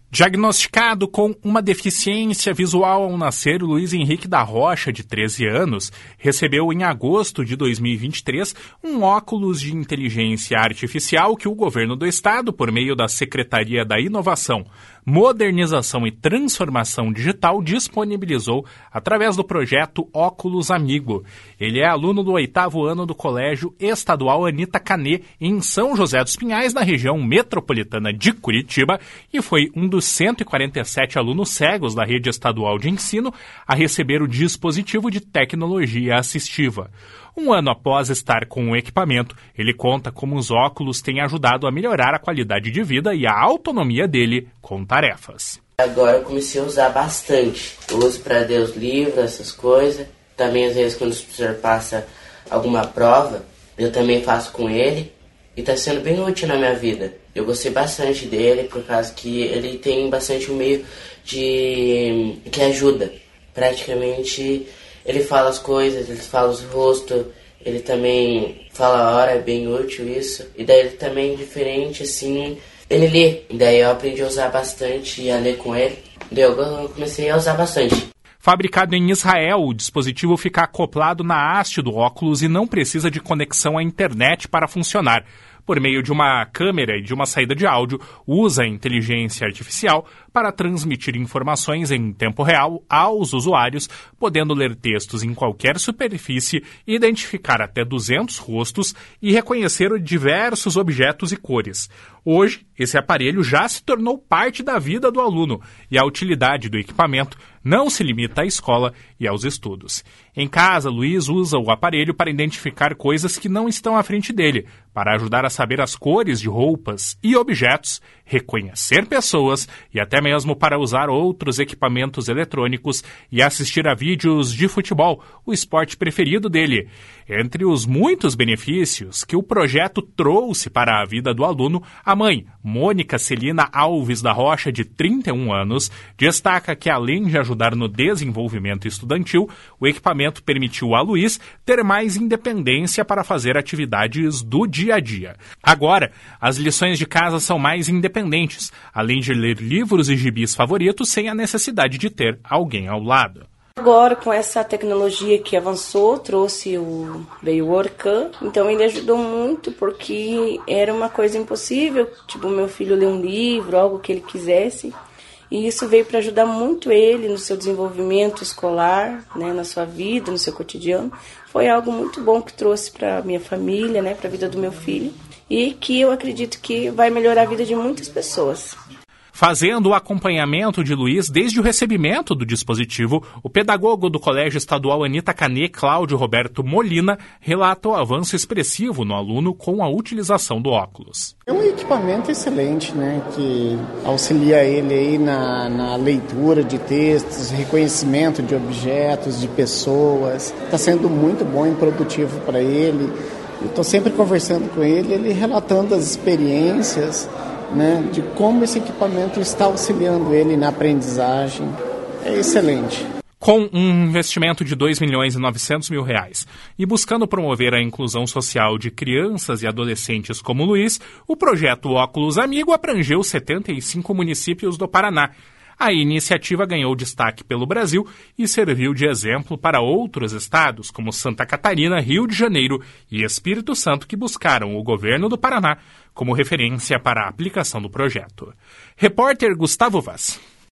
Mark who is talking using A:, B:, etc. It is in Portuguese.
A: Diagnosticado com uma deficiência visual ao nascer, Luiz Henrique da Rocha, de 13 anos, recebeu em agosto de 2023 um óculos de inteligência artificial que o governo do estado, por meio da Secretaria da Inovação, Modernização e Transformação Digital, disponibilizou através do projeto Óculos Amigo. Ele é aluno do 8º ano do Colégio Estadual Anita Canê, em São José dos Pinhais, na região metropolitana de Curitiba, e foi um dos 147 alunos cegos da rede estadual de ensino a receber o dispositivo de tecnologia assistiva. Um ano após estar com o equipamento, ele conta como os óculos têm ajudado a melhorar a qualidade de vida e a autonomia dele com tarefas.
B: Agora eu comecei a usar bastante. Eu uso para ler os livros, essas coisas. Também às vezes quando o professor passa alguma prova, eu também faço com ele. E está sendo bem útil na minha vida. Eu gostei bastante dele por causa que ele tem bastante um meio de que ajuda. Praticamente ele fala as coisas, ele fala os rostos, ele também fala a hora, é bem útil isso. E daí ele também diferente assim, ele lê. E daí eu aprendi a usar bastante e a ler com ele. Daí eu comecei a usar bastante.
A: Fabricado em Israel, o dispositivo fica acoplado na haste do óculos e não precisa de conexão à internet para funcionar. Por meio de uma câmera e de uma saída de áudio, usa a inteligência artificial para transmitir informações em tempo real aos usuários, podendo ler textos em qualquer superfície, identificar até 200 rostos e reconhecer diversos objetos e cores. Hoje, esse aparelho já se tornou parte da vida do aluno e a utilidade do equipamento não se limita à escola e aos estudos. Em casa, Luiz usa o aparelho para identificar coisas que não estão à frente dele, para ajudar a saber as cores de roupas e objetos, reconhecer pessoas e até mesmo para usar outros equipamentos eletrônicos e assistir a vídeos de futebol, o esporte preferido dele. Entre os muitos benefícios que o projeto trouxe para a vida do aluno, a mãe, Mônica Celina Alves da Rocha, de 31 anos, destaca que, além de ajudar no desenvolvimento estudantil, o equipamento permitiu a Luiz ter mais independência para fazer atividades do dia a dia. Agora, as lições de casa são mais independentes, além de ler livros e gibis favoritos sem a necessidade de ter alguém ao lado.
C: Agora, com essa tecnologia que avançou, veio o Orkun, então ele ajudou muito porque era uma coisa impossível, tipo meu filho ler um livro, algo que ele quisesse, e isso veio para ajudar muito ele no seu desenvolvimento escolar, né, na sua vida, no seu cotidiano. Foi algo muito bom que trouxe para minha família, né, para a vida do meu filho, e que eu acredito que vai melhorar a vida de muitas pessoas.
A: Fazendo o acompanhamento de Luiz desde o recebimento do dispositivo, o pedagogo do Colégio Estadual Anita Canê, Cláudio Roberto Molina, relata o avanço expressivo no aluno com a utilização do óculos.
D: É um equipamento excelente, né, que auxilia ele aí na leitura de textos, reconhecimento de objetos, de pessoas. Está sendo muito bom e produtivo para ele. Estou sempre conversando com ele, ele relatando as experiências, né, de como esse equipamento está auxiliando ele na aprendizagem. É excelente.
A: Com um investimento de R$ 2.900.000 e buscando promover a inclusão social de crianças e adolescentes como Luiz, o projeto Óculos Amigo abrangeu 75 municípios do Paraná. A iniciativa ganhou destaque pelo Brasil e serviu de exemplo para outros estados, como Santa Catarina, Rio de Janeiro e Espírito Santo, que buscaram o governo do Paraná como referência para a aplicação do projeto. Repórter Gustavo Vaz.